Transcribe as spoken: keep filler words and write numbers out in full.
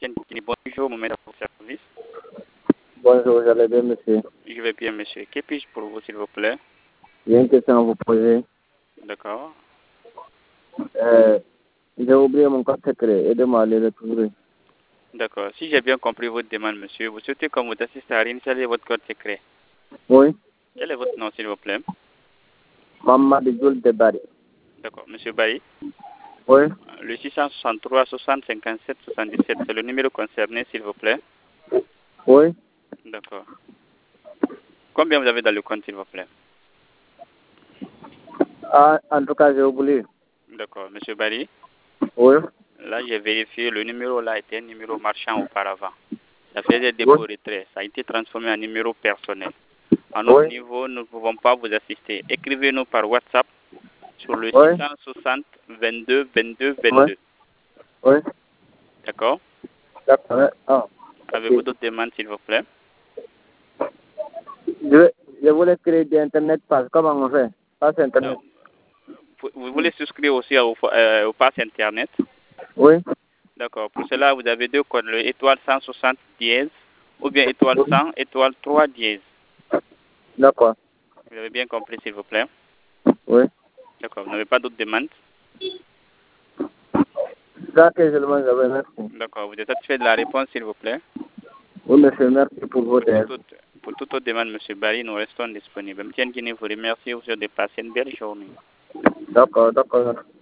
Guinée. Bonjour, mon maître de service. Bonjour, j'allais bien, monsieur. Je vais bien, monsieur. Que puis-je pour vous, s'il vous plaît? J'ai une question à vous poser. D'accord. Euh, j'ai oublié mon code secret. Aidez-moi à le retrouver. D'accord. Si j'ai bien compris votre demande, monsieur, vous souhaitez qu'on vous assiste à réinstaller votre code secret. Oui. Quel est votre nom, s'il vous plaît? Mamadou Djoul Debari. D'accord. Monsieur Baye, Oui. le six cent soixante-trois soixante cinquante-sept soixante-dix-sept, c'est le numéro concerné, s'il vous plaît? Oui. D'accord. Combien vous avez dans le compte, s'il vous plaît? Ah, en tout cas, j'ai oublié. D'accord. Monsieur Baye, Oui. là, j'ai vérifié, le numéro là était un numéro marchand auparavant. Ça fait des Oui. dépôts retraits. Ça a été transformé en numéro personnel. À notre Oui. niveau, nous ne pouvons pas vous assister. Écrivez-nous par WhatsApp sur le Oui. six cent soixante vingt-deux vingt-deux Oui. vingt-deux. Oui. D'accord? D'accord. Ah, Avez-vous ok. d'autres demandes, s'il vous plaît? Je, je voulais créer des Internet Pass. Comment on fait? Pass Internet. Non. Vous vous voulez souscrire aussi au, euh, au pass Internet? Oui. D'accord. Pour cela, vous avez deux codes, le étoile cent soixante dièse ou bien étoile cent, étoile trois dièse. D'accord. Vous avez bien compris, s'il vous plaît? Oui. D'accord. Vous n'avez pas d'autres demandes? Ça que je demande, j'avais, merci. D'accord. Vous êtes satisfait de la réponse, s'il vous plaît? Oui, monsieur, merci pour Pour votre aide. toute, autre, pour toute autre demande, M. Barry, nous restons disponibles. M. Guinée vous remercie. Vous avez passé une belle journée. D'accord, d'accord.